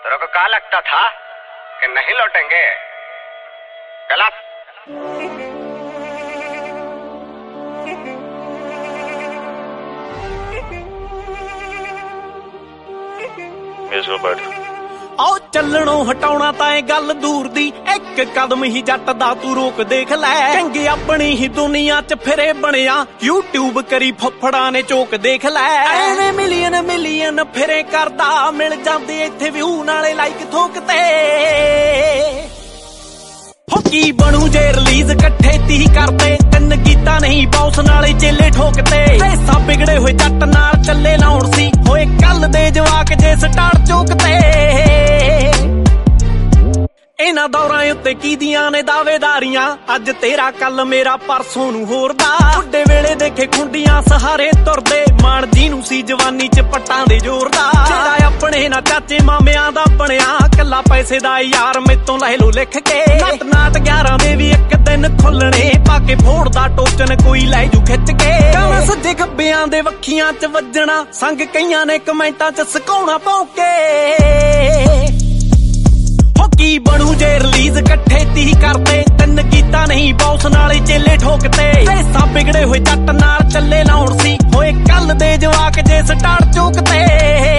तेरे को क्या लगता था कि नहीं लौटेंगे? गलत। आओ चलणों हटाउणा तां गल दूर दी, एक कदम ही जट दा तू रोक देख लै। चंगे अपनी ही दुनिया च फिरे बनिया, यूट्यूब करी फफड़ा ने चोक देख लै। एने मिलियन मिलियन फिरे करदा, मिल जांदे इत्थे व्यू नाले लाइक ठोकते। की बनू जे रिलीज कट्ठे ती करते, तिन गीता नहीं बॉस नाले चेले ठोकते। पैसा बिगड़े हुए जट नाल चले लाउण सी, होए कल दे जवाक जे स्टार चोकते। इन्हां दौरां उत्ते कीदियां ने दावेदारियां, अज तेरा कल मेरा परसों नूं होर दा। बुड्ढे वेले देखे खुंडियां सहारे तुरदे, मान जी नूं सी जवानी च पट्टां दे जोर दा। जेड़ा अपने ना चाचे मामियां दा बनिया, कल्ला पैसे दा यार मेतों ले लो लिख के। नट नाट 11 दे भी एक दिन खुलने, पाके फोड़दा टोचन कोई लै जू खिच के। गाना सज्जे खब्बियां दे वक्खियां च वजणा, संग कईयां ने कमेंटां च सकाउणा भौंके। की बनू जे रिलीज कट्ठे ती करते, तिन गीता नहीं बॉस नाले चेले ठोकते। पैसा बिगड़े हुए जट नाल चले लाउण सी, होए कल दे जवाक जे स्टार चोकते।